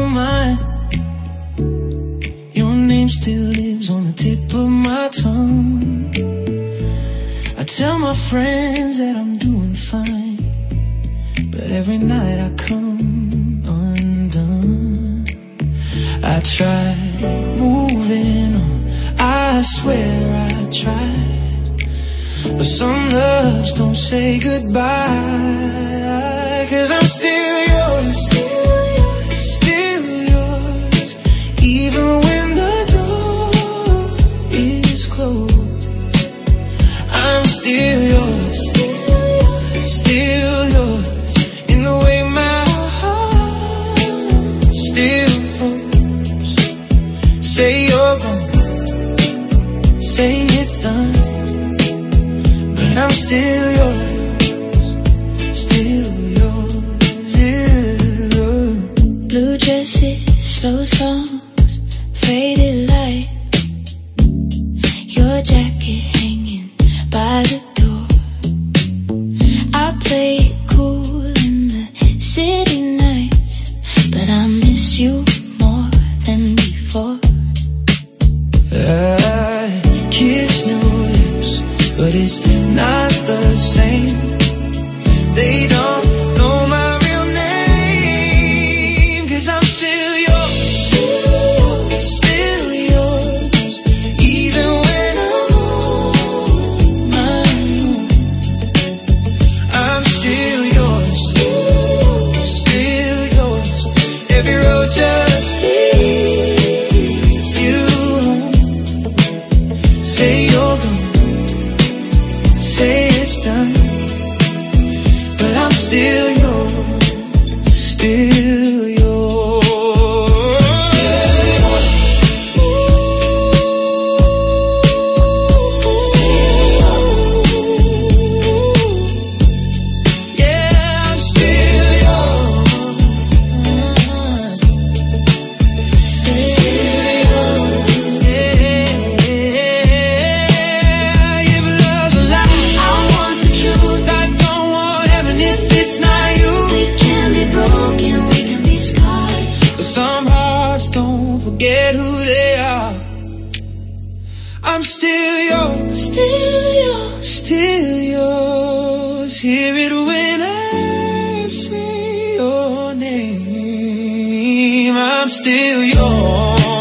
mine. Your name still lives on the tip of my tongue. I tell my friends that I'm doing fine, but every night I come undone. I tried moving on, I swear I tried, but some loves don't say goodbye. 'Cause I'm still yours, still yours, even when the door is closed. I'm still yours, still yours, in the way my heart still hopes. Say you're gone, say it's done, but I'm still yours, still yours, yeah. Blue dresses, slow songs, faded light, your jacket hanging by the door. I play it cool in the city nights, but I miss you more than before. I kiss new lips, but it's not the same. They don't know my real name. 'Cause I'm still yours, still yours, even when I'm on my own. I'm still yours, still yours. Every road just leads you home. Say you're gone, say it's done, but I'm still yours, still yours. Yeah, I'm still yours. Yeah, if love's a lie, I want the truth. I don't want heaven if it's not you. We can be broken, we can be scarred. But some hearts don't forget who they are. I'm still yours, Still yours. still yours. Hear it when I say your name. I'm still yours.